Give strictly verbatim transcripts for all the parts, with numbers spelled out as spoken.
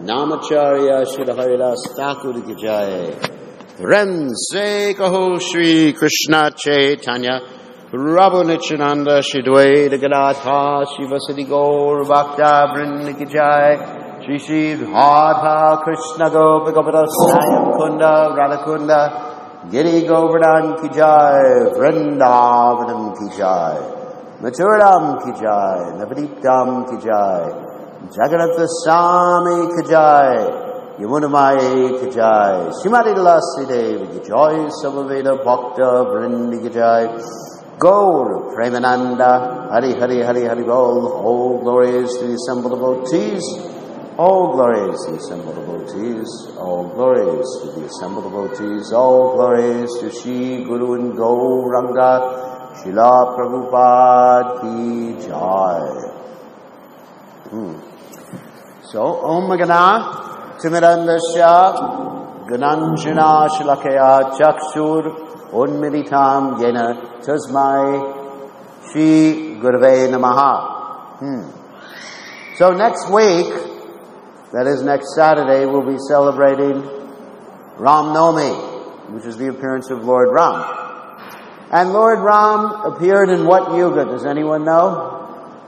Namacharya Shri Haridas Thakur ki jai. Ren se kaho Shri Krishna Chaitanya Prabhu Nityananda Shri Dvaita Gadadhar Shivasati Gaur Bhakta Vrinda ki jai. Shri Shri Radha Krishna Gopa Gopada Sayam Kunda Radhakunda Giri Govardhan ki jai. Vrindavanam ki jai. Mathuram ki jai. Navadiptam ki jai. Jagannath Swami ki jai. Yamunamai ki jai. Srimati Tulasi Devi ki jai. Samaveda Bhakta Vrindi ki jai. Gaur Premananda. Hari Hari Hari Hari Bol. All glories to the assembled devotees. All glories to the assembled devotees. All glories to the assembled devotees. All glories to Shri Guru and Gauranga. Srila Prabhupada ki jai. Hmm. So, Om Gana, Timirandasya, Gananjana Shalakaya, Chakshur, Unmilitam Yena, Tasmai, Shri Gurave Namaha. Hmm. So next week, that is next Saturday, we'll be celebrating Ram Navami, which is the appearance of Lord Ram. And Lord Ram appeared in what yuga? Does anyone know?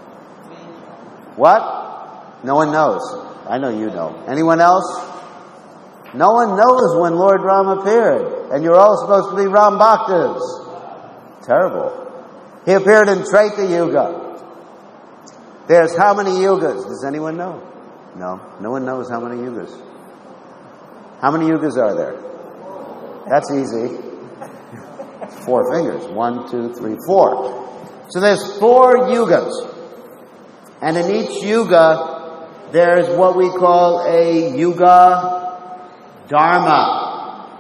What? No one knows. I know you know. Anyone else? No one knows when Lord Ram appeared. And you're all supposed to be Ram Bhaktas. Terrible. He appeared in Treta Yuga. There's how many yugas? Does anyone know? No. No one knows how many yugas. How many yugas are there? That's easy. Four fingers. One, two, three, four. So there's four yugas. And in each yuga, there's what we call a yuga dharma.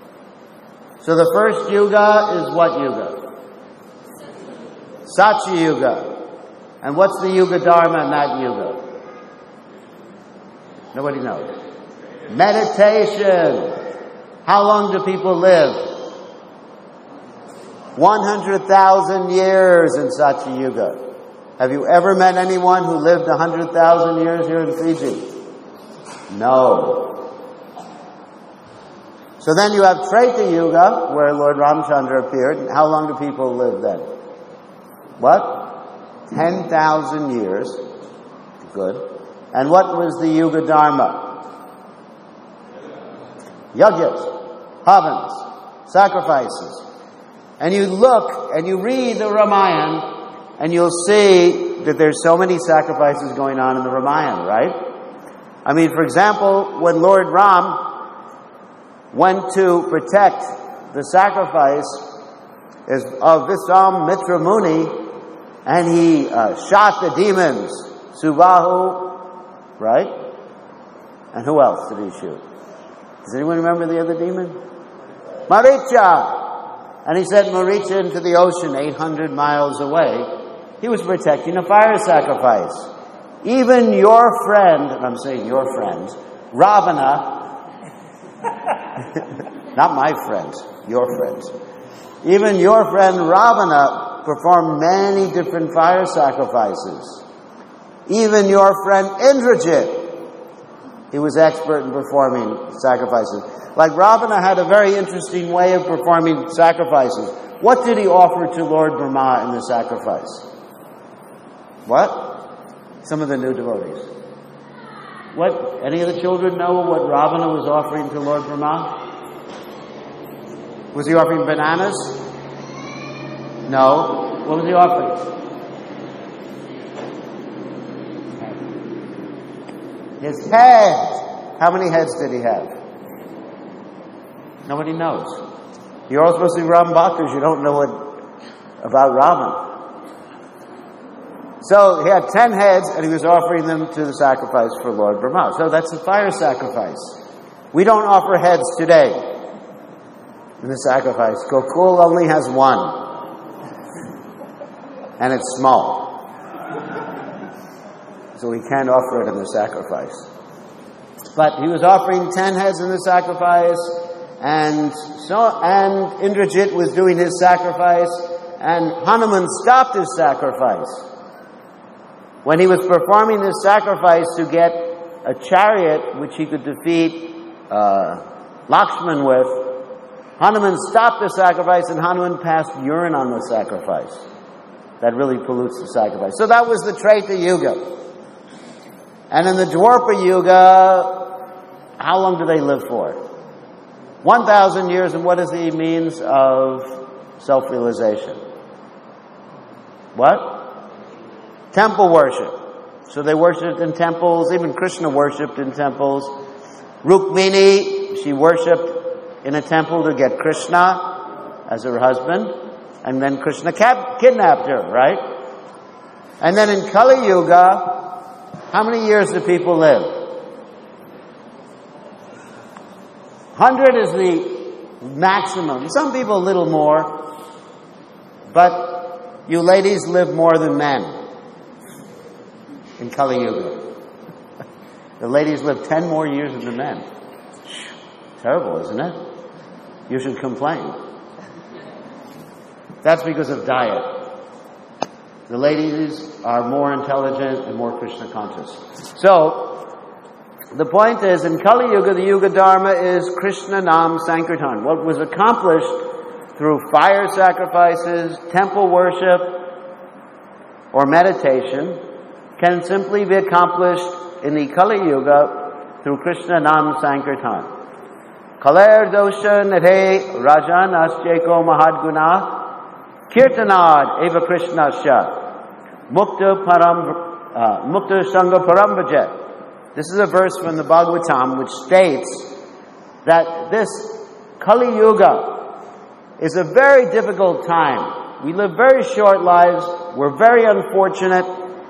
So the first yuga is what yuga? Satya Yuga. And what's the yuga dharma in that yuga? Nobody knows. Meditation. How long do people live? one hundred thousand years in Satya Yuga. Have you ever met anyone who lived one hundred thousand years here in Fiji? No. So then you have Treta Yuga, where Lord Ramchandra appeared. How long do people live then? What? ten thousand years. Good. And what was the Yuga Dharma? Yagyas, havans, sacrifices. And you look and you read the Ramayana, and you'll see that there's so many sacrifices going on in the Ramayana, right? I mean, for example, when Lord Ram went to protect the sacrifice of Viswamitra Muni, and he uh, shot the demons, Subahu, right? And who else did he shoot? Does anyone remember the other demon? Maricha! And he sent Maricha into the ocean eight hundred miles away. He was protecting a fire sacrifice. Even your friend, and I'm saying your friend, Ravana, not my friend, your friend. Even your friend Ravana performed many different fire sacrifices. Even your friend Indrajit, he was expert in performing sacrifices. Like Ravana had a very interesting way of performing sacrifices. What did he offer to Lord Brahma in the sacrifice? What? Some of the new devotees. What? Any of the children know what Ravana was offering to Lord Brahma? Was he offering bananas? No. What was he offering? His head. How many heads did he have? Nobody knows. You're all supposed to be Ram Bhaktas. You don't know what about Raman. So he had ten heads, and he was offering them to the sacrifice for Lord Brahma. So that's a fire sacrifice. We don't offer heads today in the sacrifice. Gokul only has one, and it's small, so we can't offer it in the sacrifice. But he was offering ten heads in the sacrifice, and so and Indrajit was doing his sacrifice, and Hanuman stopped his sacrifice. When he was performing this sacrifice to get a chariot which he could defeat uh, Lakshman with. Hanuman stopped the sacrifice, and Hanuman passed urine on the sacrifice. That really pollutes the sacrifice. So that was the Treta Yuga. And in the Dwapara Yuga, how long do they live for? one thousand years, and what is the means of self-realization? What? Temple worship. So they worshipped in temples, even Krishna worshipped in temples. Rukmini, she worshipped in a temple to get Krishna as her husband, and then Krishna cap- kidnapped her, right? And then in Kali Yuga, how many years do people live? one hundred is the maximum. Some people a little more, but you ladies live more than men in Kali Yuga. The ladies live ten more years than the men. Terrible, isn't it? You should complain. That's because of diet. The ladies are more intelligent and more Krishna conscious. So, the point is, in Kali Yuga, the Yuga Dharma is Krishna Nam Sankirtan. What was accomplished through fire sacrifices, temple worship, or meditation can simply be accomplished in the Kali Yuga through Krishna Nam Sankirtan. Kaler dosha nare rajan ascheko mahadguna kirtanad eva krishnasya mukta param uh, mukta sangha parambajet. This is a verse from the Bhagavatam which states that this Kali Yuga is a very difficult time. We live very short lives. We're very unfortunate.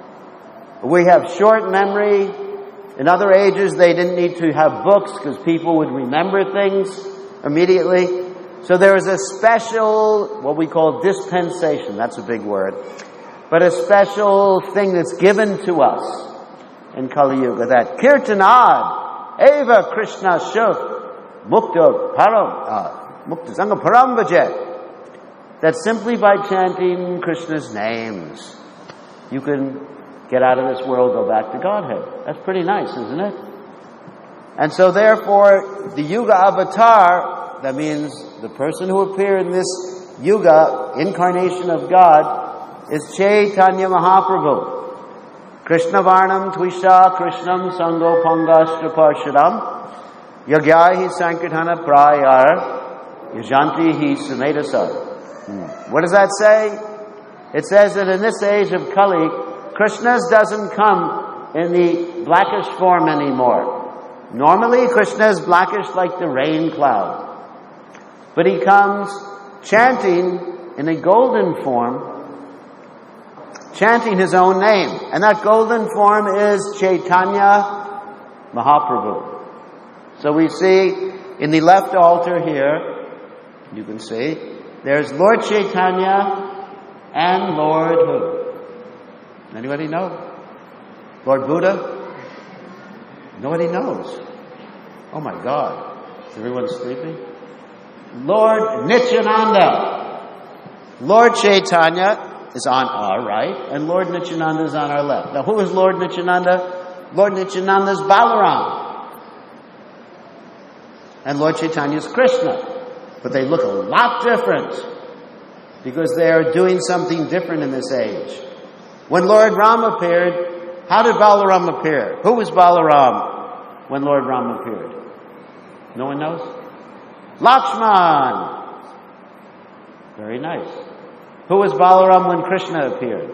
We have short memory. In other ages, they didn't need to have books because people would remember things immediately. So there is a special, what we call dispensation. That's a big word. But a special thing that's given to us in Kali Yuga, that Kirtanad, Eva Krishna Shuk, Mukta Param, uh, Mukta Sangha Parambajet, that simply by chanting Krishna's names, you can get out of this world, go back to Godhead. That's pretty nice, isn't it? And so therefore, the Yuga Avatar, that means the person who appeared in this Yuga, incarnation of God, is Chaitanya Mahaprabhu. Krishna Varnam Tvisha Krishnam Sango Pangashtra Parshadam Yagyahi Sankirtana Prayar Yajanti Hi Sumedasar. What does that say? It says that in this age of Kali, Krishna doesn't come in the blackish form anymore. Normally, Krishna is blackish like the rain cloud. But he comes chanting in a golden form, chanting his own name. And that golden form is Chaitanya Mahaprabhu. So we see in the left altar here, you can see, there's Lord Chaitanya and Lord who? Anybody know? Lord Buddha? Nobody knows. Oh my God. Is everyone sleeping? Lord Nityananda. Lord Chaitanya is on our right, and Lord Nityananda is on our left. Now who is Lord Nityananda? Lord Nityananda is Balaram. And Lord Chaitanya is Krishna. But they look a lot different, because they are doing something different in this age. When Lord Ram appeared, how did Balaram appear? Who was Balaram when Lord Ram appeared? No one knows? Lakshman. Very nice. Who was Balaram when Krishna appeared?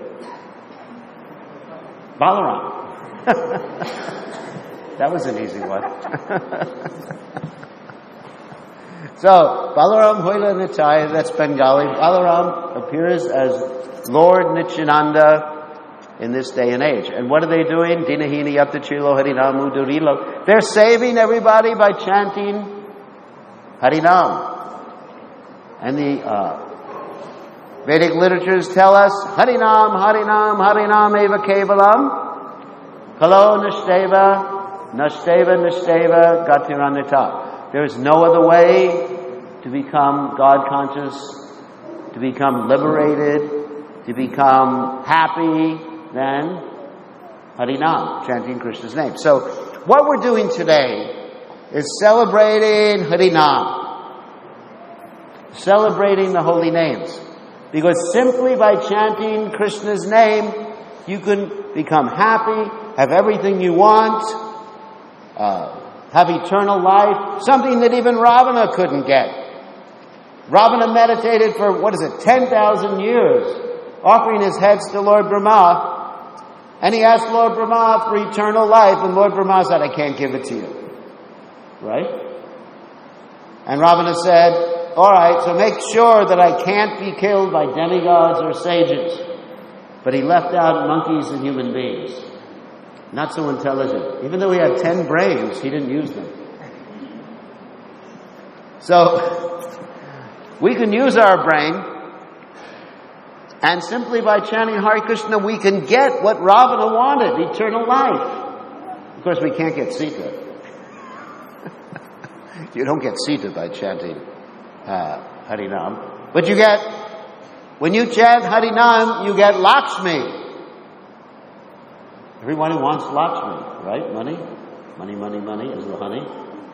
Balaram. That was an easy one. So, Balaram Hoila Nitai, that's Bengali. Balaram appears as Lord Nityananda in this day and age. And what are they doing? Dinahini Yaptachilo Harinamu Durilo. They're saving everybody by chanting Harinam. And the uh, Vedic literatures tell us, Harinam, Harinam, Harinam Eva Kevalam, Kalo Nashteva, Nashteva, Nashteva, Gatiranita. There is no other way to become God conscious, to become liberated, to become happy than Harinam, chanting Krishna's name. So what we're doing today is celebrating Harinam. Celebrating the holy names. Because simply by chanting Krishna's name, you can become happy, have everything you want, uh, have eternal life, something that even Ravana couldn't get. Ravana meditated for, what is it, ten thousand years, offering his heads to Lord Brahma, and he asked Lord Brahma for eternal life, and Lord Brahma said, I can't give it to you. Right? And Ravana said, all right, so make sure that I can't be killed by demigods or sages. But he left out monkeys and human beings. Not so intelligent. Even though he had ten brains, he didn't use them. So, we can use our brain, and simply by chanting Hare Krishna, we can get what Ravana wanted, eternal life. Of course, we can't get Sita. You don't get Sita by chanting uh, Harinam. But you get, when you chant Harinam, you get Lakshmi. Everyone who wants Lakshmi, right? Money? Money, money, money is the honey.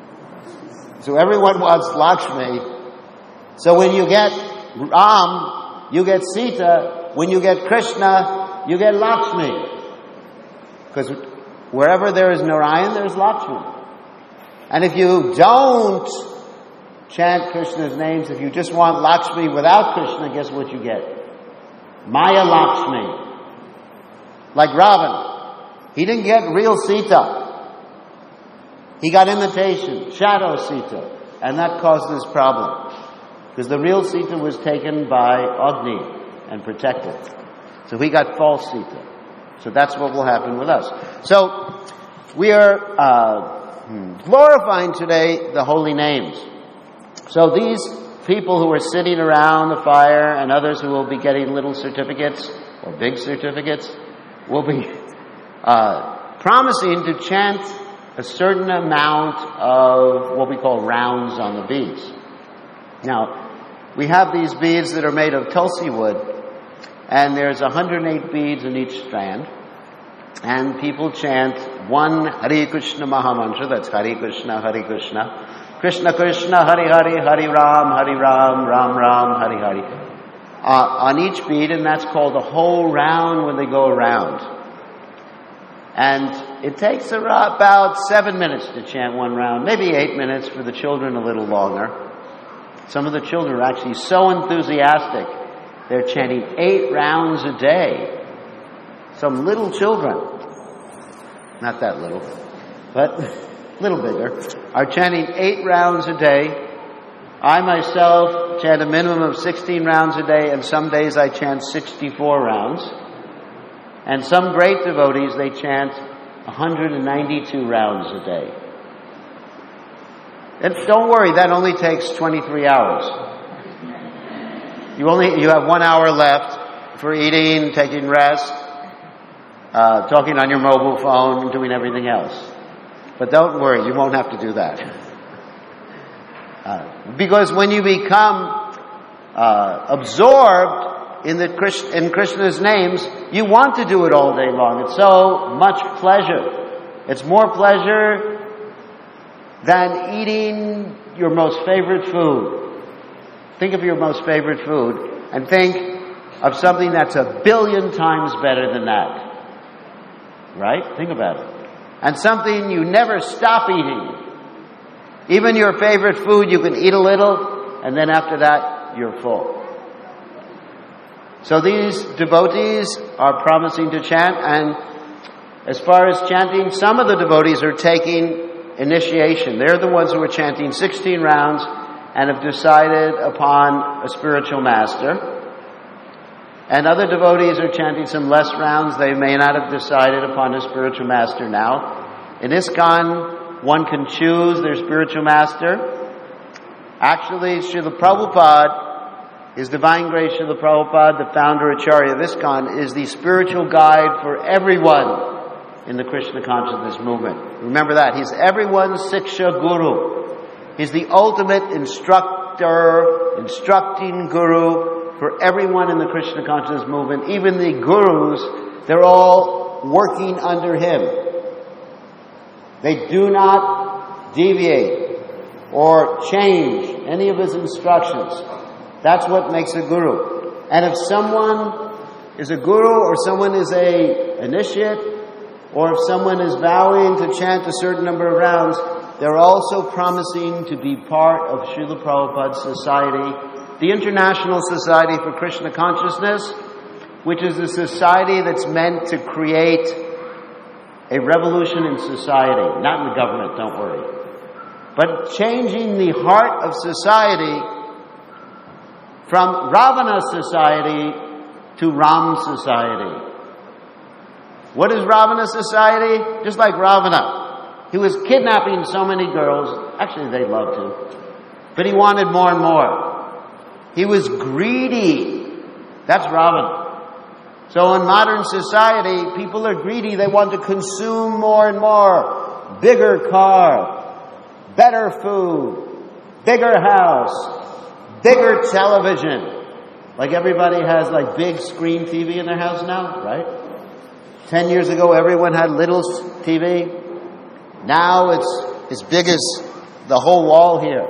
So everyone wants Lakshmi. So when you get Ram, you get Sita. When you get Krishna, you get Lakshmi. Because wherever there is Narayan, there is Lakshmi. And if you don't chant Krishna's names, if you just want Lakshmi without Krishna, guess what you get? Maya Lakshmi. Like Ravan. He didn't get real Sita. He got imitation, shadow Sita. And that caused this problem. Because the real Sita was taken by Agni and protected. So he got false Sita. So that's what will happen with us. So we are uh, glorifying today the holy names. So these people who are sitting around the fire and others who will be getting little certificates or big certificates will be uh, promising to chant a certain amount of what we call rounds on the beads. Now, we have these beads that are made of tulsi wood, and there's one hundred eight beads in each strand, and people chant one Hare Krishna Mahamantra, that's Hare Krishna, Hare Krishna, Krishna Krishna, Hare Hare, Hare Ram, Hare Ram, Ram Ram, Hare Hare, uh, on each bead, and that's called the whole round when they go around. And it takes about seven minutes to chant one round, maybe eight minutes for the children, a little longer. Some of the children are actually so enthusiastic, they're chanting eight rounds a day. Some little children, not that little, but a little bigger, are chanting eight rounds a day. I myself chant a minimum of sixteen rounds a day, and some days I chant sixty-four rounds. And some great devotees, they chant one hundred ninety-two rounds a day. And don't worry, that only takes twenty-three hours. You only you have one hour left for eating, taking rest, uh, talking on your mobile phone, and doing everything else. But don't worry, you won't have to do that. Uh, because when you become uh, absorbed in the in Krishna's names, you want to do it all day long. It's so much pleasure. It's more pleasure than eating your most favorite food. Think of your most favorite food and think of something that's a billion times better than that. Right? Think about it. And something you never stop eating. Even your favorite food, you can eat a little, and then after that, you're full. So these devotees are promising to chant, and as far as chanting, some of the devotees are taking initiation. They're the ones who are chanting sixteen rounds and have decided upon a spiritual master. And other devotees are chanting some less rounds. They may not have decided upon a spiritual master now. In ISKCON, one can choose their spiritual master. Actually, Srila Prabhupada, His Divine Grace Srila Prabhupada, the founder Acharya of ISKCON, is the spiritual guide for everyone in the Krishna consciousness movement. Remember that. He's everyone's Siksha Guru. He's the ultimate instructor, instructing Guru for everyone in the Krishna consciousness movement. Even the Gurus, they're all working under him. They do not deviate or change any of his instructions. That's what makes a guru. And if someone is a guru, or someone is a initiate, or if someone is vowing to chant a certain number of rounds, they're also promising to be part of Srila Prabhupada's society, the International Society for Krishna Consciousness, which is a society that's meant to create a revolution in society, not in the government, don't worry, but changing the heart of society from Ravana society to Ram society. What is Ravana society? Just like Ravana. He was kidnapping so many girls. Actually, they loved him. But he wanted more and more. He was greedy. That's Ravana. So in modern society, people are greedy. They want to consume more and more. Bigger car, better food, bigger house, bigger television. Like everybody has like big screen T V in their house now, right? Ten years ago, everyone had little T V. Now it's as big as the whole wall here.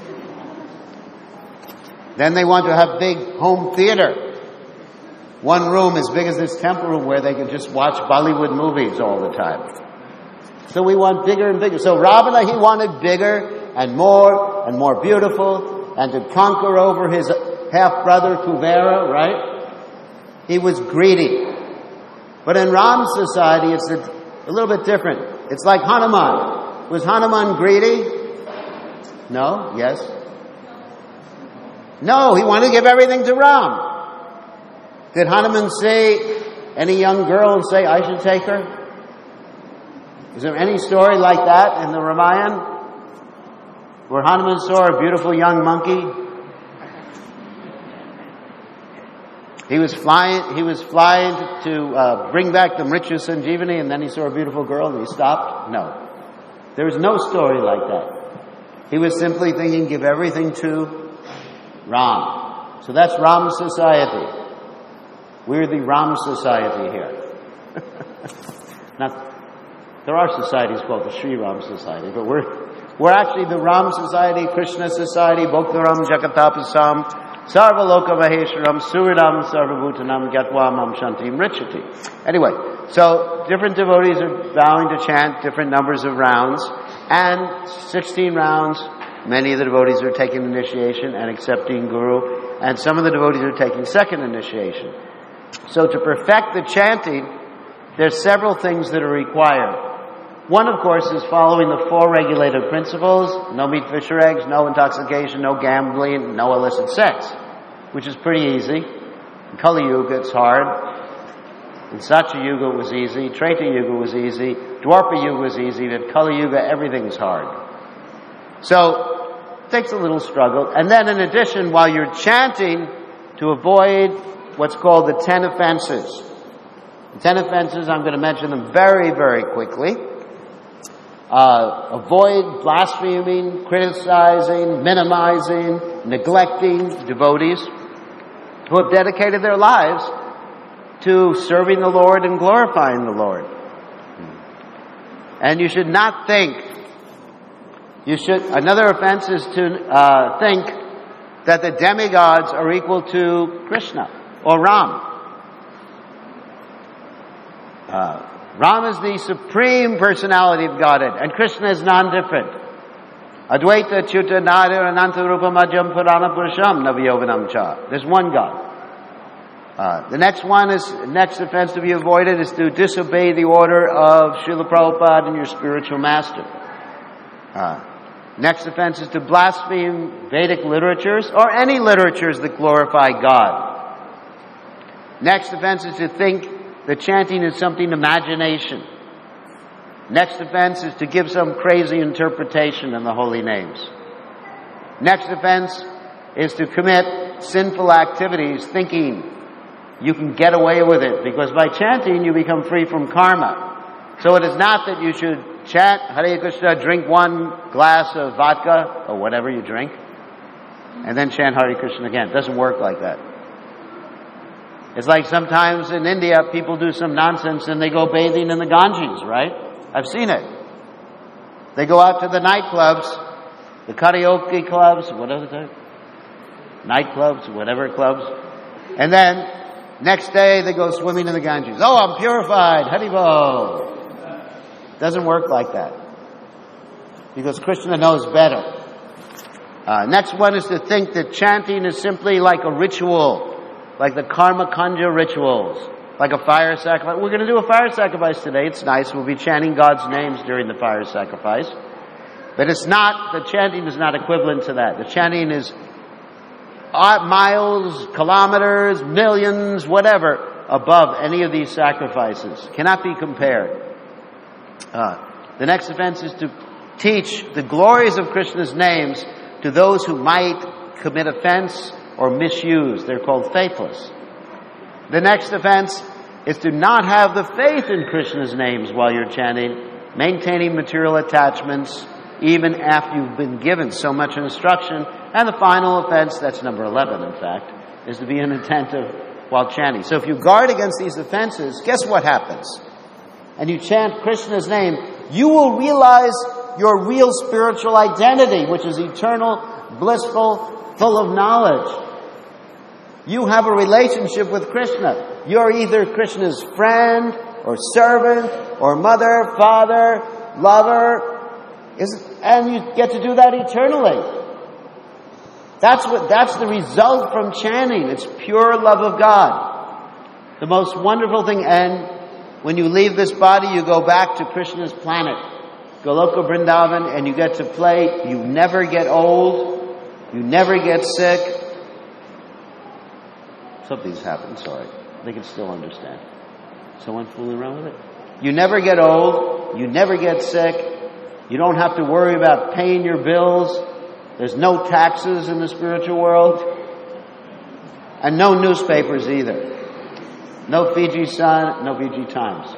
Then they want to have big home theater. One room as big as this temple room where they can just watch Bollywood movies all the time. So we want bigger and bigger. So Ravana, he wanted bigger and more and more beautiful and to conquer over his half-brother Kuvera, right? He was greedy. But in Ram's society, it's a, a little bit different. It's like Hanuman. Was Hanuman greedy? No? Yes? No, he wanted to give everything to Ram. Did Hanuman see any young girl and say, I should take her? Is there any story like that in the Ramayana? Where Hanuman saw a beautiful young monkey? He was flying, he was flying to uh, bring back the Mrityu Sanjeevani, and then he saw a beautiful girl and he stopped? No. There was no story like that. He was simply thinking, give everything to Ram. So that's Ram society. We're the Ram society here. Now, there are societies called the Sri Ram Society, but we're we're actually the Ram Society, Krishna Society, Bhoktaram Jagatapasam, Sarvaloka Maheshwaram, Suridam Sarvabhutanam, Gatwa Mam Shanti Mrichati. Anyway, so different devotees are vowing to chant different numbers of rounds, and sixteen rounds, many of the devotees are taking initiation and accepting Guru, and some of the devotees are taking second initiation. So to perfect the chanting, there's several things that are required. One, of course, is following the four regulative principles: no meat, fish, or eggs, no intoxication, no gambling, no illicit sex, which is pretty easy. In Kali Yuga, it's hard. In Satya Yuga, it was easy. Treta Yuga was easy. Dwapara Yuga was easy. But Kali Yuga, everything's hard. So, it takes a little struggle. And then, in addition, while you're chanting, to avoid what's called the ten offenses. The ten offenses, I'm going to mention them very, very quickly. Uh, avoid blaspheming, criticizing, minimizing, neglecting devotees who have dedicated their lives to serving the Lord and glorifying the Lord. And you should not think, you should, another offense is to uh, think that the demigods are equal to Krishna or Ram. Uh, Ram is the supreme personality of Godhead, and Krishna is non-different. Advaita Chuta Nadir Ananta Rupa Madhyam Purana Purusham Navayovanam Cha. There's one God. Uh, the next one is, next offense to be avoided is to disobey the order of Srila Prabhupada and your spiritual master. Uh, next offense is to blaspheme Vedic literatures or any literatures that glorify God. Next offense is to think that chanting is something imagination. Next offense is to give some crazy interpretation in the holy names. Next offense is to commit sinful activities thinking you can get away with it, because by chanting you become free from karma. So it is not that you should chant Hare Krishna, drink one glass of vodka or whatever you drink, and then chant Hare Krishna again. It doesn't work like that. It's like sometimes in India, people do some nonsense and they go bathing in the Ganges, right? I've seen it. They go out to the nightclubs, the karaoke clubs, whatever the nightclubs, whatever clubs. And then, next day, they go swimming in the Ganges. Oh, I'm purified, Haribol. Doesn't work like that. Because Krishna knows better. Uh, next one is to think that chanting is simply like a ritual, like the Karma Kanja rituals, like a fire sacrifice. We're going to do a fire sacrifice today. It's nice. We'll be chanting God's names during the fire sacrifice. But it's not, the chanting is not equivalent to that. The chanting is miles, kilometers, millions, whatever, above any of these sacrifices. Cannot be compared. Uh, the next offense is to teach the glories of Krishna's names to those who might commit offense or misuse. They're called faithless. The next offense is to not have the faith in Krishna's names while you're chanting, maintaining material attachments even after you've been given so much instruction. And the final offense, that's number eleven in fact, is to be inattentive while chanting. So if you guard against these offenses, guess what happens? And you chant Krishna's name, you will realize your real spiritual identity, which is eternal, blissful, full of knowledge. You have a relationship with Krishna. You're either Krishna's friend, or servant, or mother, father, lover, and you get to do that eternally. That's what, that's the result from chanting. It's pure love of God. The most wonderful thing, and when you leave this body, you go back to Krishna's planet, Goloka Vrindavan, and you get to play. You never get old. You never get sick. Something's happened, sorry. They can still understand. Someone fooling around with it? You never get old. You never get sick. You don't have to worry about paying your bills. There's no taxes in the spiritual world. And no newspapers either. No Fiji Sun, no Fiji Times.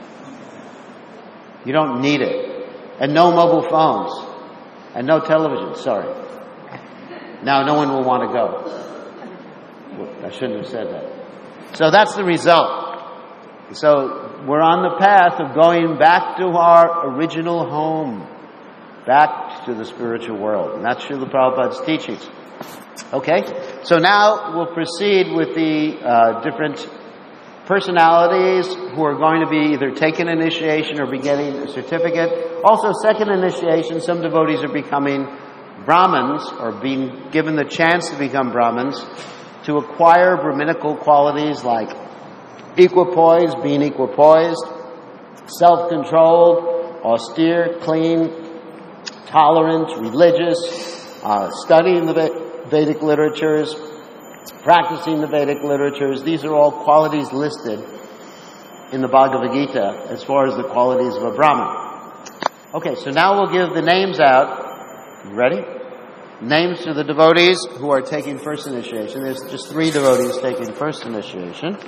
You don't need it. And no mobile phones. And no television, sorry. Now no one will want to go. I shouldn't have said that. So that's the result. So we're on the path of going back to our original home. Back to the spiritual world. And that's Srila Prabhupada's teachings. Okay? So now we'll proceed with the uh, different personalities who are going to be either taking initiation or be getting a certificate. Also, second initiation, some devotees are becoming Brahmins, or being given the chance to become Brahmins, to acquire Brahminical qualities like equipoise, being equipoised, self-controlled, austere, clean, tolerant, religious, uh, studying the Vedic literatures, practicing the Vedic literatures. These are all qualities listed in the Bhagavad Gita as far as the qualities of a Brahmin. Okay, so now we'll give the names out. You ready? Names to the devotees who are taking first initiation. There's just three devotees taking first initiation.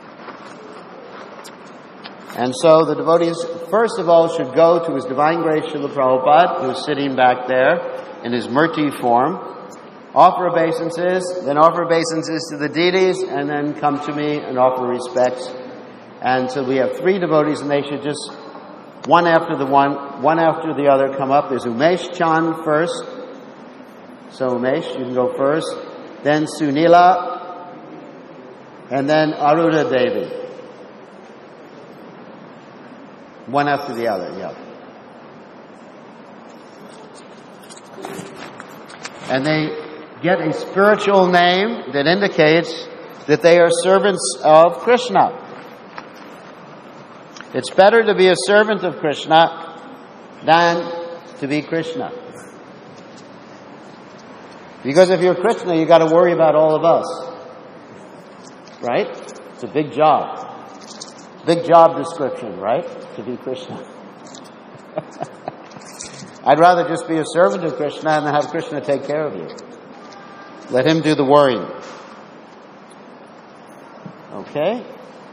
And so the devotees, first of all, should go to His Divine Grace Srila Prabhupada, who is sitting back there in his murti form, offer obeisances, then offer obeisances to the deities, and then come to me and offer respects. And so we have three devotees, and they should just, one after the one, one after the other, come up. There's Umesh Chand first. So Umesh, you can go first. Then Sunila, and then Aruda Devi. One after the other, yeah. And they get a spiritual name that indicates that they are servants of Krishna. It's better to be a servant of Krishna than to be Krishna. Because if you're Krishna, you got to worry about all of us. Right? It's a big job. Big job description, right? To be Krishna. I'd rather just be a servant of Krishna and have Krishna take care of you. Let Him do the worrying. Okay?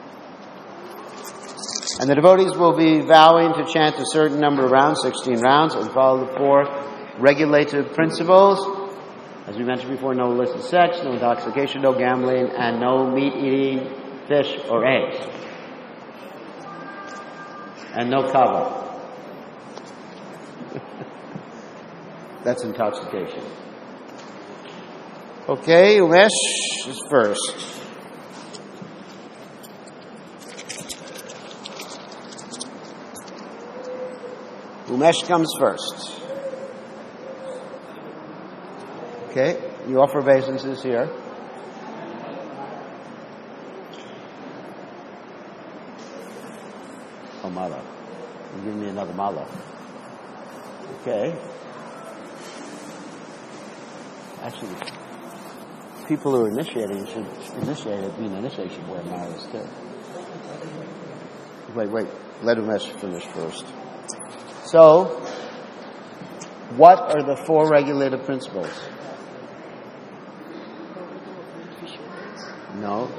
And the devotees will be vowing to chant a certain number of rounds, sixteen rounds, and follow the four regulative principles. As we mentioned before, no illicit sex, no intoxication, no gambling, and no meat eating, fish, or eggs. And no kava. That's intoxication. Okay, Umesh is first. Umesh comes first. Okay, you offer obeisances here. Oh, mala. You give me another mala. Okay. Actually, people who are initiating should initiate being initiated should wear malas too. Wait, wait. Let Umesh finish first. So, what are the four regulative principles? No.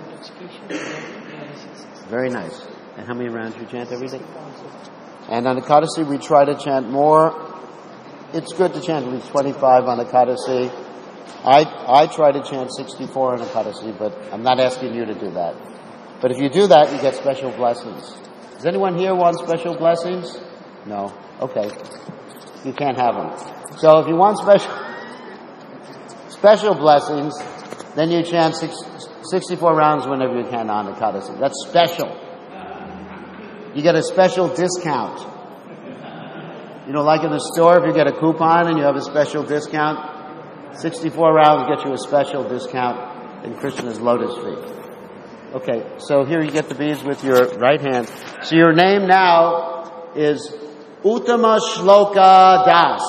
Very nice. And how many rounds you chant every day? And on Ekadasi we try to chant more. It's good to chant at least twenty-five on Ekadasi. I I try to chant sixty-four on Ekadasi, but I'm not asking you to do that. But if you do that, you get special blessings. Does anyone here want special blessings? No? Okay. You can't have them. So if you want special special blessings, then you chant six, sixty-four rounds whenever you can on Ekadasi. That's special. You get a special discount. You know, like in the store, if you get a coupon and you have a special discount, sixty-four rounds get you a special discount in Krishna's lotus feet. Okay, so here you get the beads with your right hand. So your name now is Uttama Shloka Das.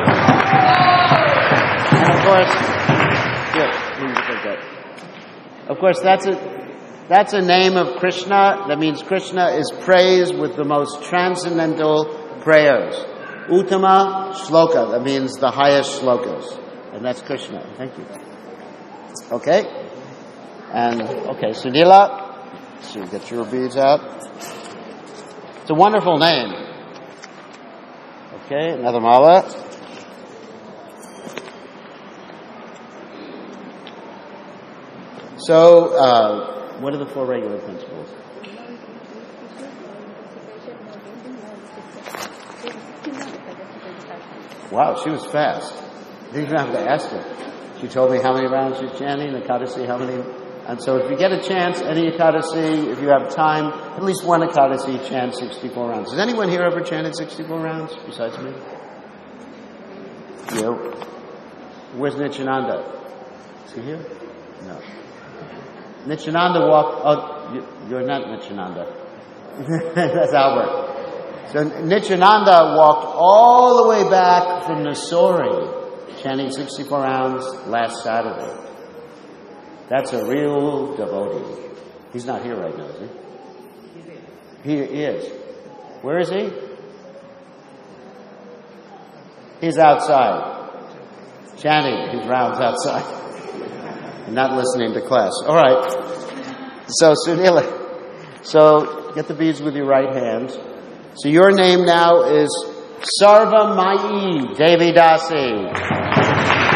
And of course, here, here you take that. Of course, that's a that's a name of Krishna. That means Krishna is praised with the most transcendental prayers. Uttama Shloka. That means the highest shlokas. And that's Krishna. Thank you. Okay. And, okay, Sunila. So you get your beads out. It's a wonderful name. Okay, another mala. So, uh, what are the four regular principles? Wow, she was fast. Didn't even have to ask her. She told me how many rounds she's chanting, Ekadasi, how many. And so if you get a chance, any Ekadasi, if you have time, at least one Ekadasi, chant sixty-four rounds. Has anyone here ever chanted sixty-four rounds besides me? You? Where's Nityananda? Is he here? No. Nityananda walked, oh, you're not Nityananda. That's Albert. So Nityananda walked all the way back from Nassori, chanting sixty-four rounds last Saturday. That's a real devotee. He's not here right now, is he? He is. Where is he? He's outside, chanting his rounds outside, and not listening to class. All right. So Sunila, so get the beads with your right hand. So your name now is Sarva Mai Devi Dasi.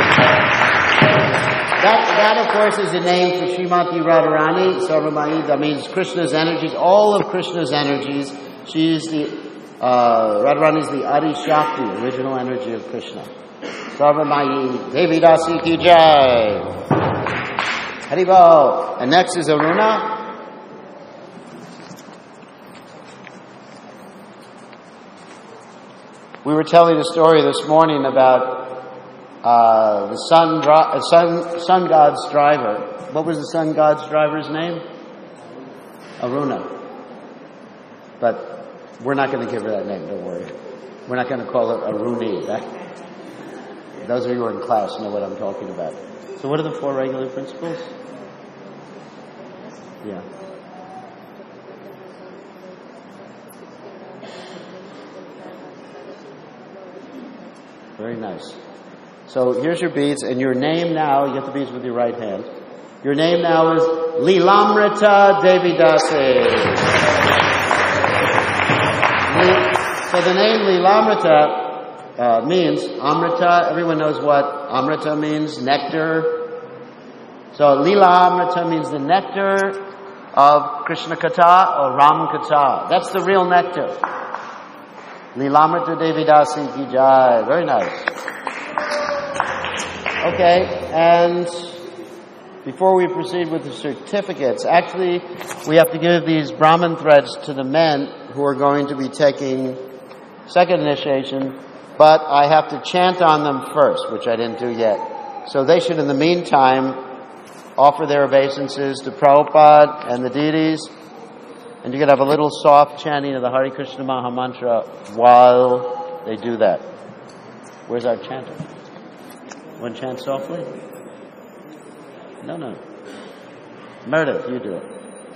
That, that, of course, is a name for Srimati Radharani, Sarvamai. That means Krishna's energies, all of Krishna's energies. She is the, uh, Radharani is the Adi Shakti, original energy of Krishna. Sarvamai, Devi Dasi ki jai. Haribol. And next is Aruna. We were telling a story this morning about Uh, the sun, dri- sun, sun god's driver. What was the sun god's driver's name? Aruna. But we're not going to give her that name, don't worry. We're not going to call her Aruni. That, those of you who are in class know what I'm talking about. So what are the four regular principles? Yeah. Very nice. So here's your beads, and your name now, you get the beads with your right hand. Your name now is Lilamrita Devi Dasi. So the name Lilamrita uh, means Amrita. Everyone knows what Amrita means, nectar. So Lilamrita means the nectar of Krishna Katha or Ram Katha. That's the real nectar. Lilamrita Devi Dasi ki jai. Very nice. Okay, and before we proceed with the certificates, actually, we have to give these Brahmin threads to the men who are going to be taking second initiation, but I have to chant on them first, which I didn't do yet. So they should, in the meantime, offer their obeisances to Prabhupada and the deities, and you can have a little soft chanting of the Hare Krishna Maha Mantra while they do that. Where's our chanter? Want to chant softly? No, no. Meredith, you do it.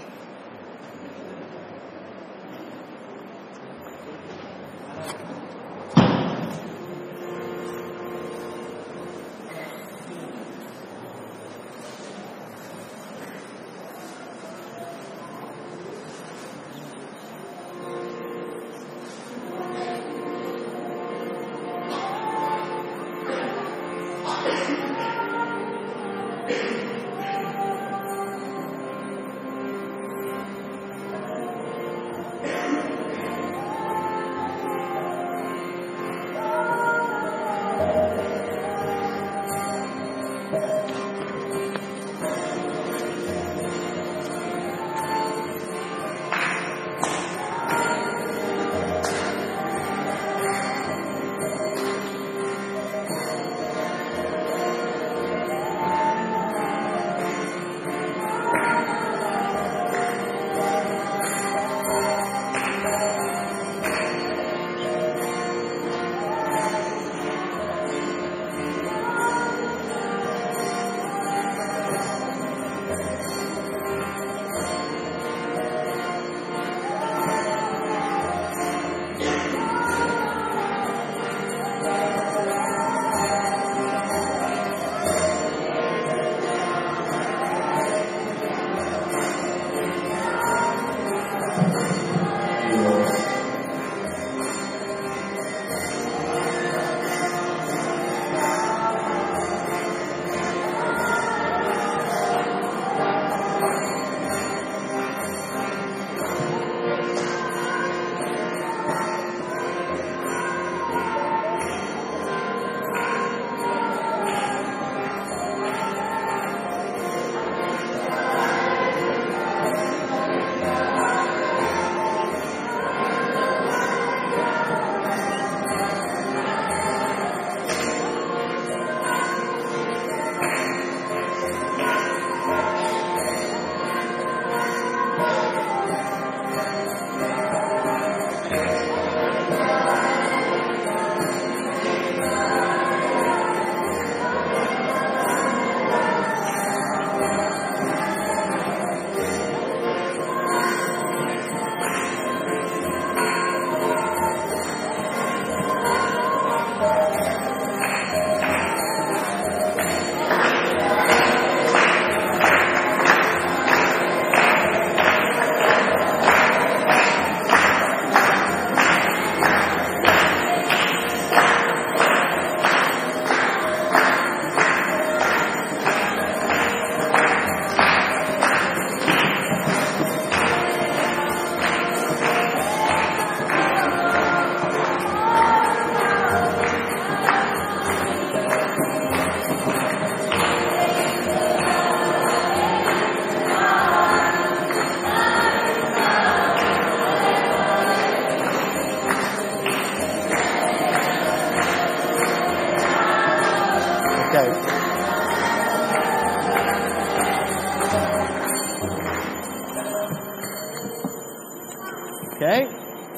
Okay?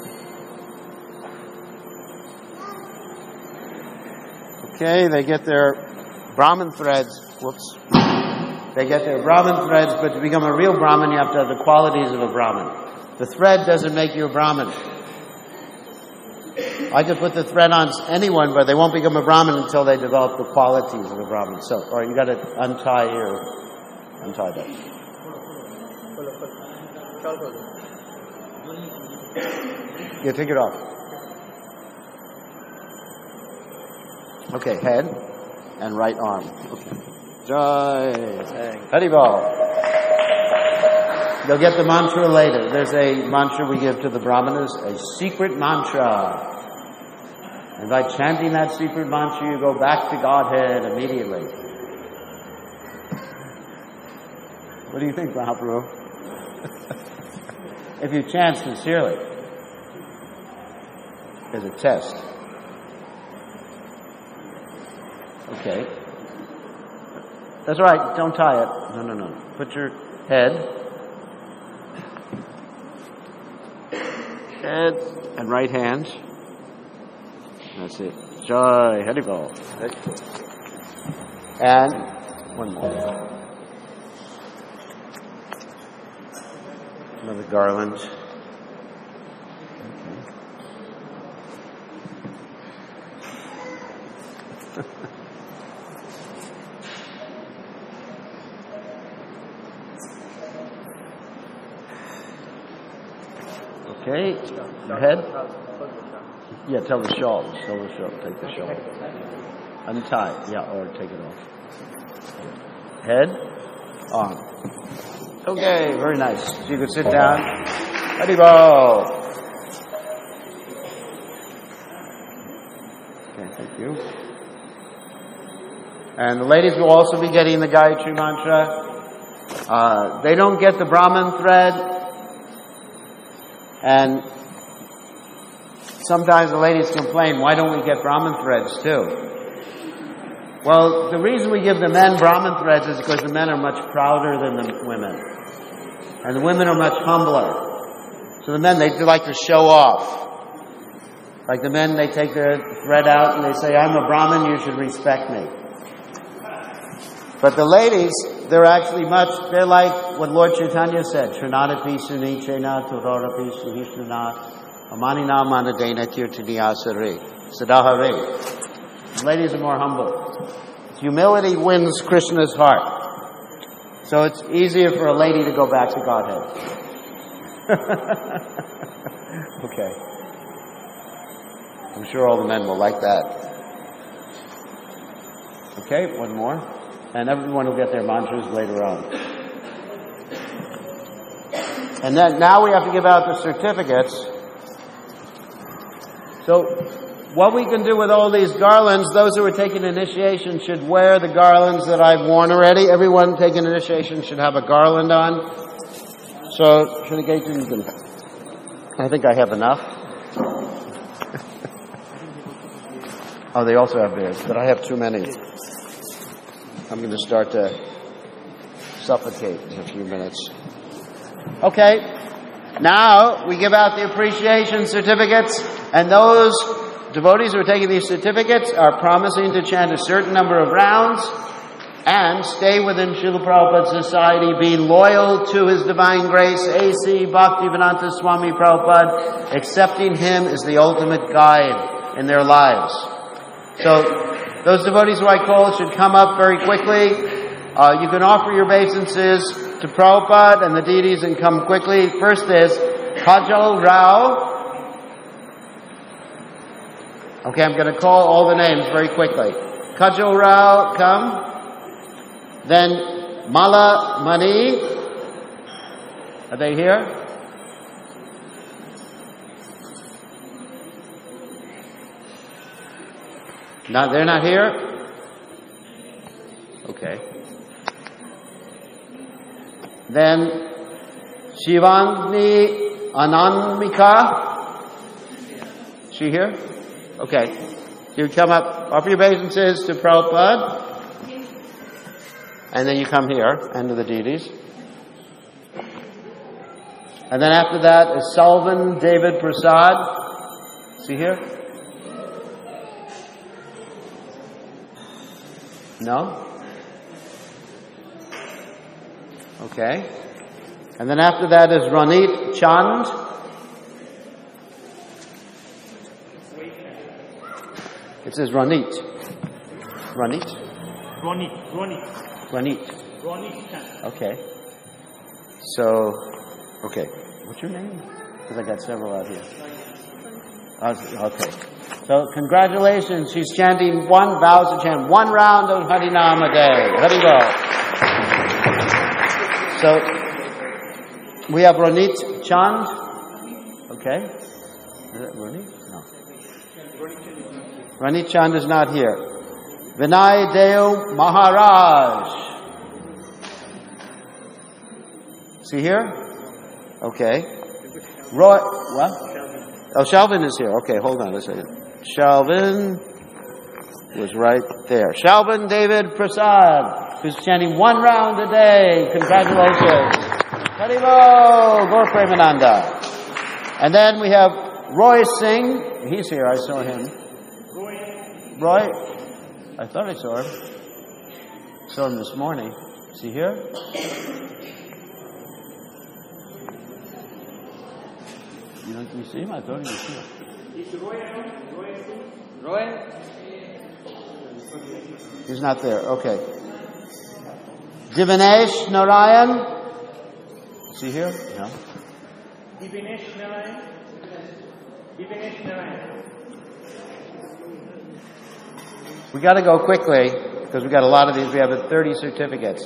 Okay, they get their Brahmin threads. Whoops. They get their Brahmin threads, but to become a real Brahmin, you have to have the qualities of a Brahmin. The thread doesn't make you a Brahmin. I could put the thread on anyone, but they won't become a Brahmin until they develop the qualities of a Brahmin. So, all right, you got to untie your, untie that. Yeah, take it off. Okay, head and right arm. Okay. Jai. Haribol. They'll get the mantra later. There's a mantra we give to the Brahmanas, a secret mantra. And by chanting that secret mantra, you go back to Godhead immediately. What do you think, Mahaprabhu? If you chant sincerely, there's a test. Okay. That's all right. Don't tie it. No, no, no. Put your head, head, and right hand. That's it. Joy. Haribol. And one more. Another garland. Okay. Okay. Your head. Yeah, tell the shawl. Tell the shawl. Take the shawl. Untie. Yeah, or take it off. Head. On. Okay, very nice. So you can sit down. Haribol. Okay, thank you. And the ladies will also be getting the Gayatri Mantra. Uh, they don't get the Brahman thread. And sometimes the ladies complain, why don't we get Brahman threads too? Well, the reason we give the men Brahman threads is because the men are much prouder than the women. And the women are much humbler. So the men, they like to show off. Like the men, they take their thread out and they say, I'm a Brahmin, you should respect me. But the ladies, they're actually much, they're like what Lord Chaitanya said, Trinadapi suni chena turorapi suhishnana amanina manadena kirtaniyasare sadahare. The ladies are more humble. Humility wins Krishna's heart. So it's easier for a lady to go back to Godhead. Okay. I'm sure all the men will like that. Okay, one more. And everyone will get their mantras later on. And then now we have to give out the certificates. So what we can do with all these garlands, those who are taking initiation should wear the garlands that I've worn already. Everyone taking initiation should have a garland on. So, Srinivasa, you can, I think I have enough. Oh, they also have theirs, but I have too many. I'm going to start to suffocate in a few minutes. Okay, now we give out the appreciation certificates, and those devotees who are taking these certificates are promising to chant a certain number of rounds and stay within Srila Prabhupada's society, being loyal to His Divine Grace, A C Bhaktivedanta Swami Prabhupada, accepting Him as the ultimate guide in their lives. So, those devotees who I call should come up very quickly. Uh, you can offer your obeisances to Prabhupada and the deities and come quickly. First is Kajal Rao. Okay, I'm going to call all the names very quickly. Kajal Rao, come. Then Mala Mani. Are they here? No, they're not here? Okay. Then Shivani Anandmika. She here? Okay. You come up, offer your obeisances to Prabhupada. And then you come here, and to the deities. And then after that is Salvan David Prasad. See here? No? Okay. And then after that is Ranit Chand. It says Ranit. Ranit? Ranit. Ranit. Ranit. Ranit Chand. Okay. So, okay. What's your name? Because I got several out here. Okay. So, congratulations. She's chanting one, vows to chant one round of Harinam a day. Haribol. So, we have Ranit Chand. Okay. Is that Ranit? No. Rani Chand is not here. Vinay Deo Maharaj. Is he here? Okay. Roy, what? Oh, Shalvin is here. Okay, hold on a second. Shalvin was right there. Shalvin David Prasad, who's chanting one round a day. Congratulations. Haribo, Gaur Premananda. And then we have Roy Singh. He's here. I saw him. Roy. I thought I saw him. Saw him this morning. Is he here? You don't you see him? I thought you see him. Roy? He's not there. Okay. Divinesh Narayan. Is he here? No. Divinesh Narayan. Divinesh Narayan. We got to go quickly because we got a lot of these. We have thirty certificates.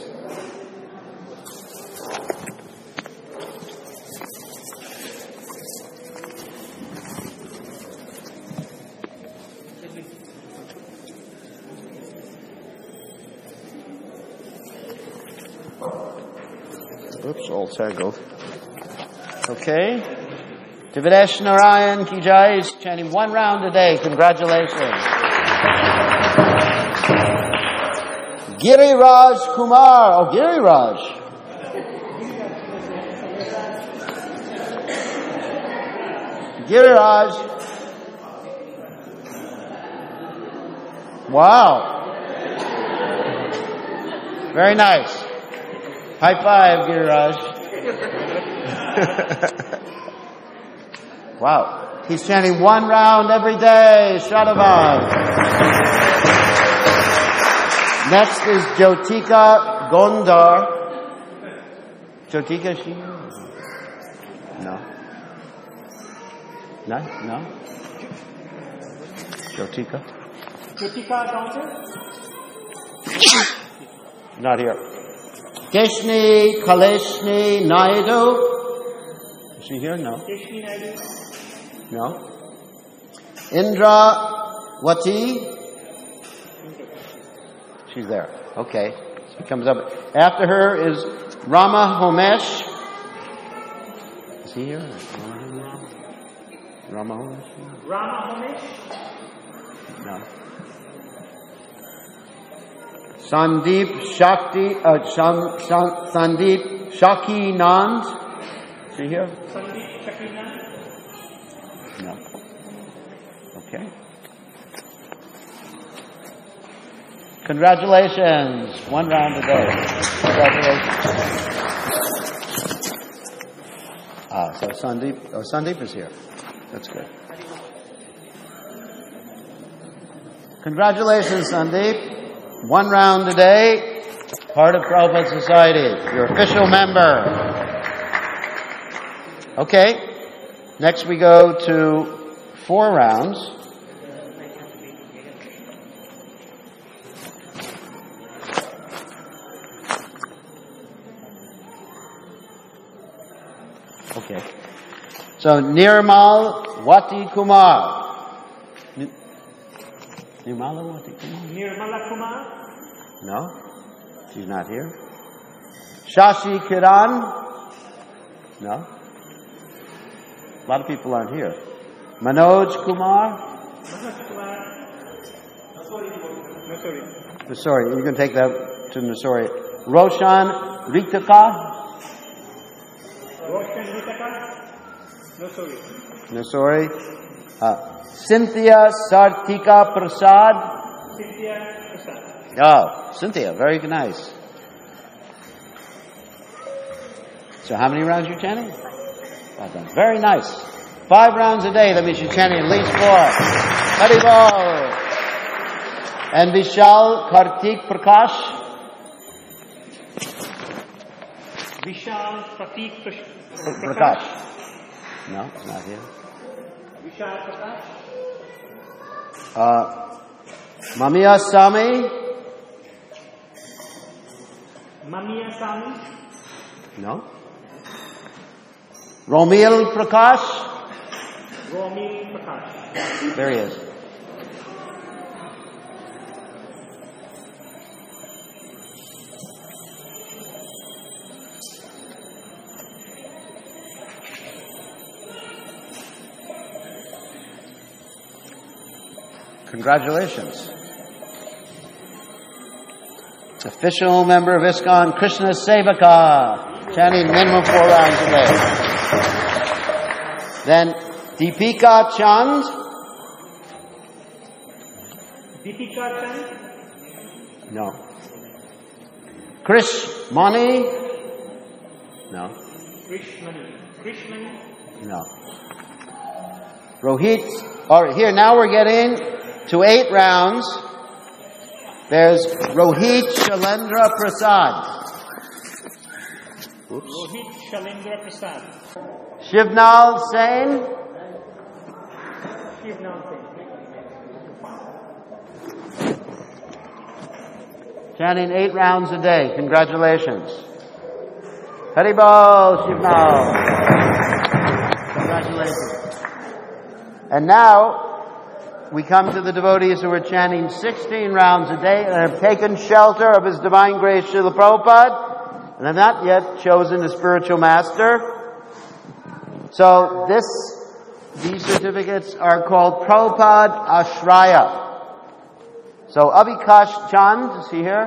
Oops, all tangled. Okay. Divinesh Narayan Ki Jai is chanting one round a day. Congratulations. Giriraj Kumar. Oh, Giriraj. Giriraj. Wow. Very nice. High five, Giriraj. Wow. He's chanting one round every day. Shadavan. Next is Jyotika Gondar. Jyotika, is she? No. No? No? Jyotika? Jyotika Gondar? Not here. Keshni Kaleshni Naidu. Is she here? No. Keshni Naidu? No. Indra Wati. She's there. Okay. She comes up. After her is Rama Homesh. Is he here? Rama Homesh? Rama Homesh? No. Sandeep Shakti, uh, Shan, Shan, Sandeep Shaki Nand. Is he here? Sandeep Shaki Nand? No. Okay. Congratulations. One round a day. Congratulations. Ah, so Sandeep, oh, Sandeep is here. That's good. Congratulations, Sandeep. One round a day, part of Prabhupada Society, your official member. Okay, next we go to four rounds. Okay, so Nirmal Wati Kumar. Nirmala Wati Kumar? Nirmala Kumar? No, she's not here. Shashi Kiran? No. A lot of people aren't here. Manoj Kumar? Manoj Kumar? Nasori. Nasori. Nasori, you can take that to Nasori. Roshan Ritaka? Roshan Ritaka? Nasori. Nasori. Uh, Cynthia Sartika Prasad? Cynthia Prasad. Oh, Cynthia, very nice. So how many rounds are you chanting? Well done. Very nice. Five rounds a day, that means you're chanting at least four. Haribol. And Vishal Kartik Prakash? Vishal Pratik Prakash. Prakash. No, it's not here. Vishal Prakash. Uh, Mamiya Sami? Mamiya Sami? No. Romil Prakash? Romil Prakash. There he is. Congratulations. Official member of ISKCON, Krishna Sevaka, chanting minimum four rounds a day. Then Deepika Chand. Deepika Chand. No. Krish Mani. No. Krishmani. Krishmani. No. Rohit. All right, here now we're getting to eight rounds. There's Rohit Shalendra Prasad. Oops. Rohit Shalendra Prasad. Shivnal Sen. Shivnal Sen. Chanting eight rounds a day. Congratulations. Haribol, Shivnal. Congratulations. And now, we come to the devotees who are chanting sixteen rounds a day and have taken shelter of His Divine Grace Srila Prabhupada and have not yet chosen a spiritual master. So this, these certificates are called Prabhupada Ashraya. So Avikash Chand, is he here?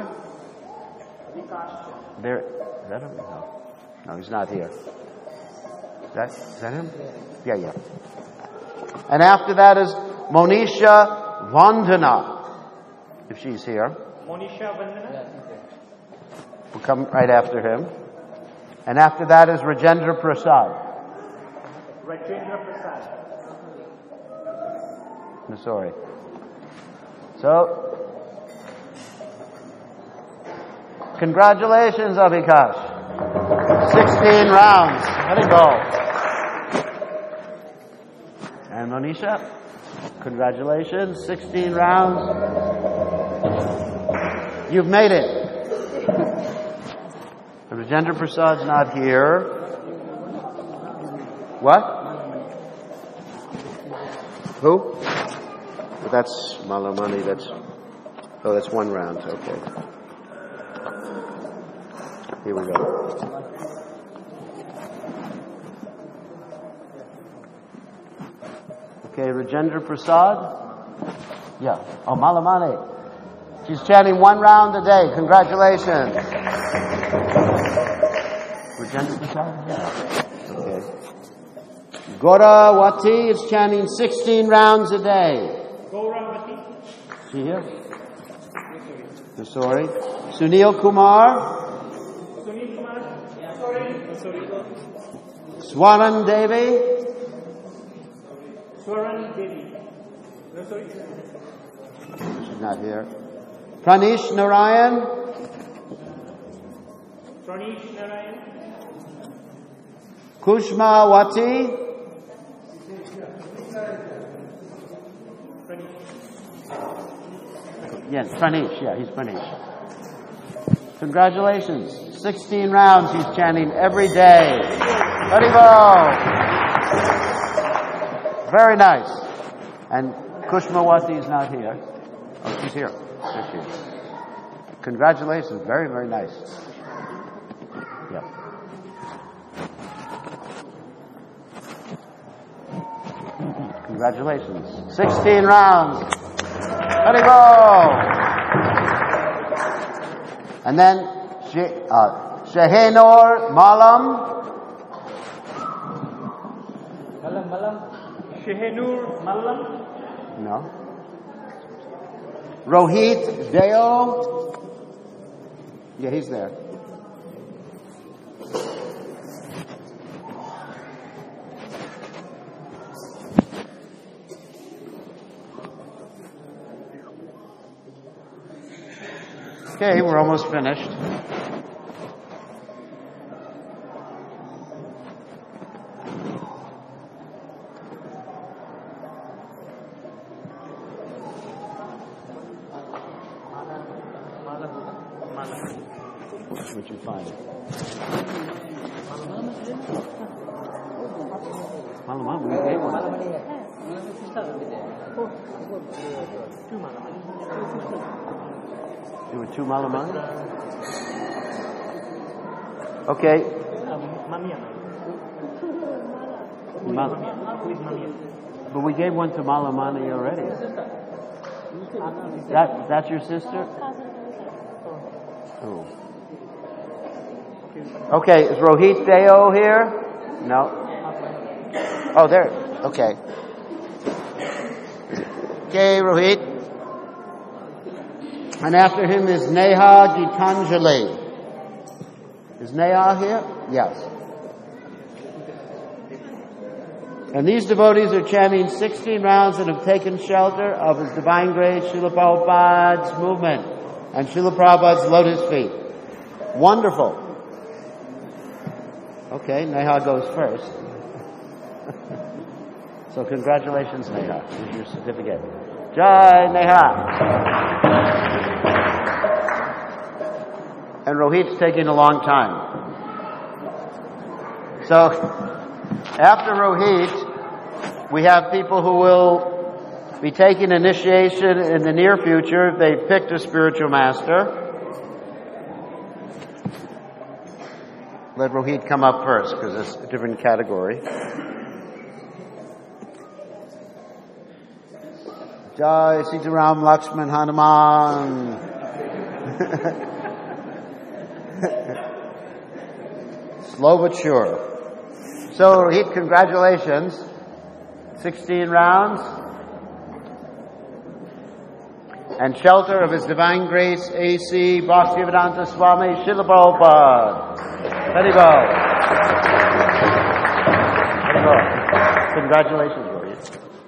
There, is that him? No. No, he's not here. Is that, is that him? Yeah, yeah. And after that is Monisha Vandana, if she's here. Monisha Vandana. We'll come right after him. And after that is Rajendra Prasad. Rajendra Prasad. No, sorry. So, congratulations, Avikash. Sixteen rounds. Haribol. And Monisha, congratulations. Sixteen rounds. You've made it. Rajendra Prasad's not here. What? Who? But that's Malamani. That's oh, that's one round. Okay. Here we go. Okay, Rajendra Prasad. Yeah. Oh, Malamani. She's chanting one round a day. Congratulations. Rajendra Prasad? Yeah. Okay. Gauravati is chanting sixteen rounds a day. Gauravati. See here? Sorry. Sunil Kumar. Sunil Kumar. Sorry. Sorry. Swaran Devi. Swaran Devi. No, sorry. She's not here. Pranish Narayan. Pranish Narayan. Kushmawati. Yes, Pranish. Yeah, he's Pranish. Congratulations. sixteen rounds he's chanting every day. Haribol. Very nice. And Kushmawati is not here. Oh, she's here. There she is. Congratulations. Very, very nice. Yeah. Congratulations. sixteen rounds. Haribol. And then uh, Shehenor Malam. Malam, Malam. Shehenur Malam. No. Rohit Deo. Yeah, he's there. Okay, we're almost finished. What you find? Malaman, we gave one. Two Malaman. There were two Malaman? Okay. Mamiya. Ma- Who is Mamiya? but we gave one to Malamani already. That, that's your sister? Oh. Okay, is Rohit Deo here? No. Oh, there. Okay. Okay, Rohit. And after him is Neha Gitanjali. Is Neha here? Yes. And these devotees are chanting sixteen rounds and have taken shelter of His Divine Grace Srila Prabhupada's movement and Srila Prabhupada's lotus feet. Wonderful. Okay, Neha goes first. So congratulations, Neha. Here's your certificate. Jai Neha. And Rohit's taking a long time. So, after Rohit, we have people who will be taking initiation in the near future if they've picked a spiritual master. Let Rohit come up first because it's a different category. Jai Sitaram Lakshman Hanuman. Slow but sure. So, Rohit, congratulations. sixteen rounds. And shelter of His Divine Grace, A C Bhaktivedanta Swami Srila Prabhupada. Very well. Very well. Congratulations, Rohit.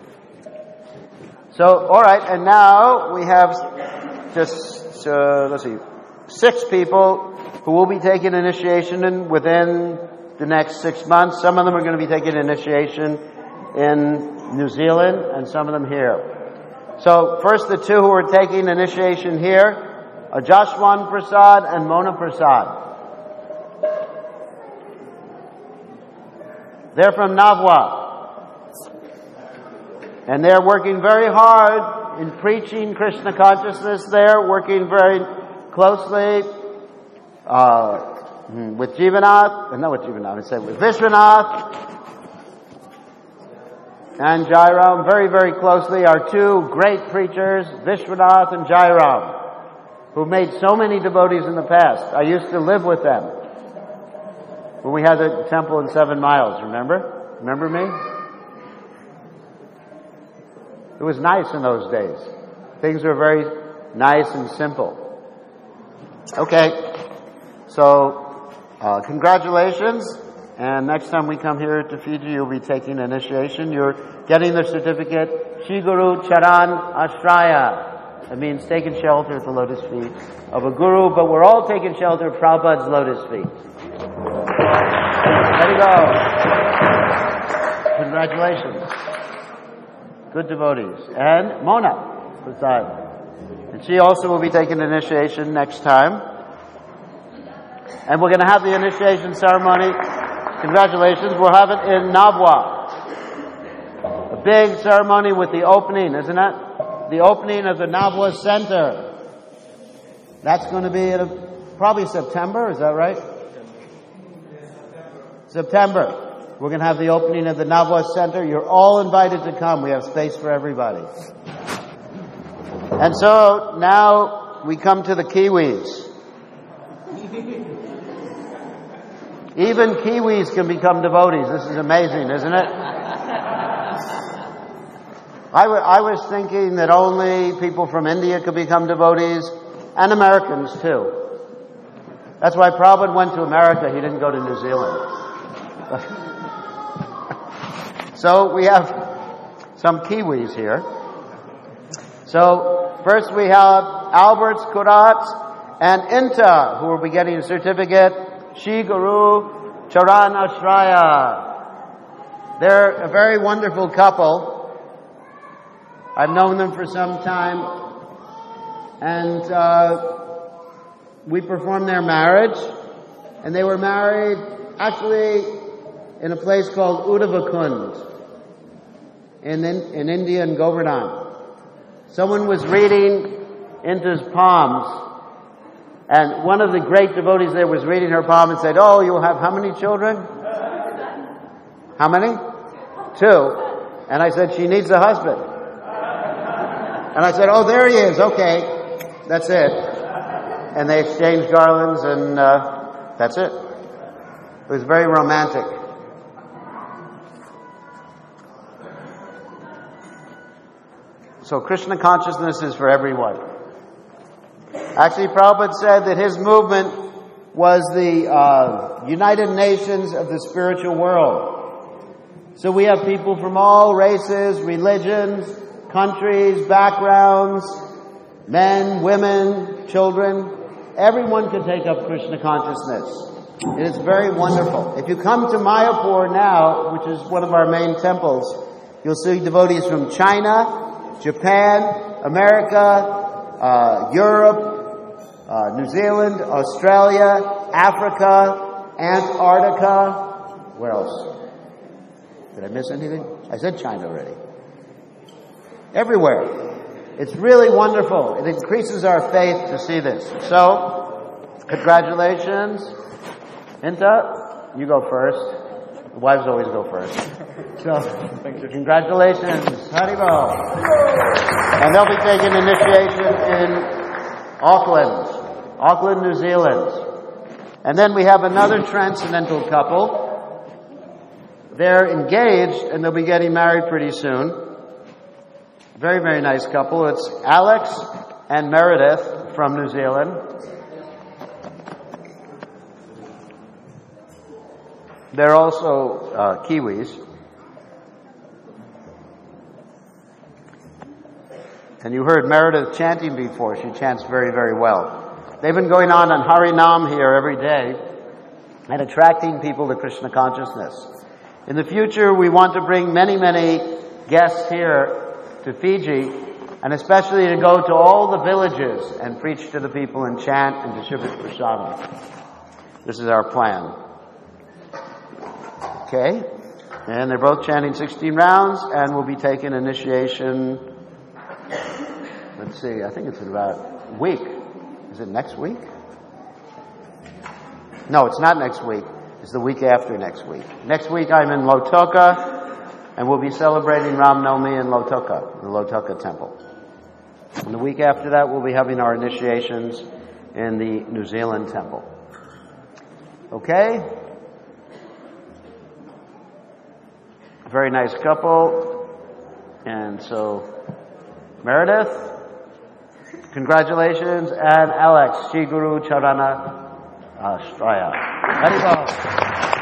So, all right, and now we have just, uh, let's see, six people who will be taking initiation in, within the next six months. Some of them are going to be taking initiation in New Zealand, and some of them here. So, first the two who are taking initiation here are Jashwan Prasad and Mona Prasad. They're from Navwa. And they're working very hard in preaching Krishna consciousness there, working very closely uh, with Jivanath, not with Jivanath, I said with Vishwanath and Jairam, very, very closely, are two great preachers, Vishwanath and Jairam, who made so many devotees in the past. I used to live with them when we had the temple in Seven Miles, remember? Remember me? It was nice in those days. Things were very nice and simple. Okay, so uh, congratulations. And next time we come here to Fiji, you'll be taking initiation. You're getting the certificate, Shri Guru Charan Ashraya. It means taking shelter at the lotus feet of a guru, but we're all taking shelter at Prabhupada's lotus feet. There you go. Congratulations. Good devotees. And Mona Prasad. And she also will be taking initiation next time. And we're going to have the initiation ceremony. Congratulations. We'll have it in Navwa. A big ceremony with the opening, isn't it? The opening of the Navwa Center. That's going to be in a, probably September, is that right? September. We're going to have the opening of the Navwa Center. You're all invited to come. We have space for everybody. And so now we come to the Kiwis. Even Kiwis can become devotees. This is amazing, isn't it? I, w- I was thinking that only people from India could become devotees, and Americans too. That's why Prabhupada went to America. He didn't go to New Zealand. So we have some Kiwis here. So first we have Alberts Kurat and Inta, who will be getting a certificate, Shri Guru Charan Ashraya. They're a very wonderful couple. I've known them for some time, and uh, we performed their marriage, and they were married actually in a place called Udavakund in, in, in India, in Govardhan. Someone was reading into his palms, and one of the great devotees there was reading her palm and said, "Oh, you'll have how many children?" "How many?" "Two." And I said, "She needs a husband." And I said, oh, there he is. Okay. That's it. And they exchanged garlands, and uh, that's it. It was very romantic. So Krishna consciousness is for everyone. Actually, Prabhupada said that his movement was the uh, United Nations of the spiritual world. So we have people from all races, religions, countries, backgrounds, men, women, children. Everyone can take up Krishna consciousness. It is very wonderful. If you come to Mayapur now, which is one of our main temples, you'll see devotees from China, Japan, America, uh, Europe, uh, New Zealand, Australia, Africa, Antarctica. Where else? Did I miss anything? I said China already. Everywhere. It's really wonderful. It increases our faith to see this. So, congratulations. Inta, you go first. The wives always go first. So, thank you. Congratulations. Haribol. And they'll be taking initiation in Auckland, Auckland, New Zealand. And then we have another transcendental couple. They're engaged and they'll be getting married pretty soon. Very, very nice couple. It's Alex and Meredith from New Zealand. They're also uh, Kiwis. And you heard Meredith chanting before. She chants very, very well. They've been going on on Harinam here every day and attracting people to Krishna consciousness. In the future, we want to bring many, many guests here to Fiji, and especially to go to all the villages and preach to the people and chant and distribute prasadam. This is our plan. Okay? And they're both chanting sixteen rounds, and we'll be taking initiation, let's see, I think it's in about a week. Is it next week? No, it's not next week. It's the week after next week. Next week I'm in Lautoka, and we'll be celebrating Ram Navami in Lautoka, the Lautoka temple. And the week after that we'll be having our initiations in the New Zealand temple. Okay? Very nice couple. And so, Meredith, congratulations, and Alex, Shri Guru Charana Ashraya. Haribol.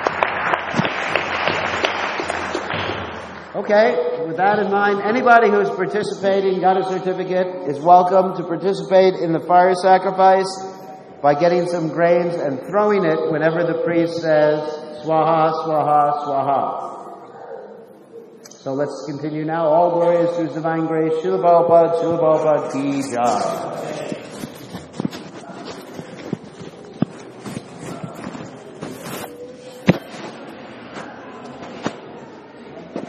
Okay, with that in mind, anybody who's participating, got a certificate, is welcome to participate in the fire sacrifice by getting some grains and throwing it whenever the priest says, Swaha, Swaha, Swaha. So let's continue now. All glory is to His divine grace. Shila Prabhupada, Shila Prabhupada ki jai.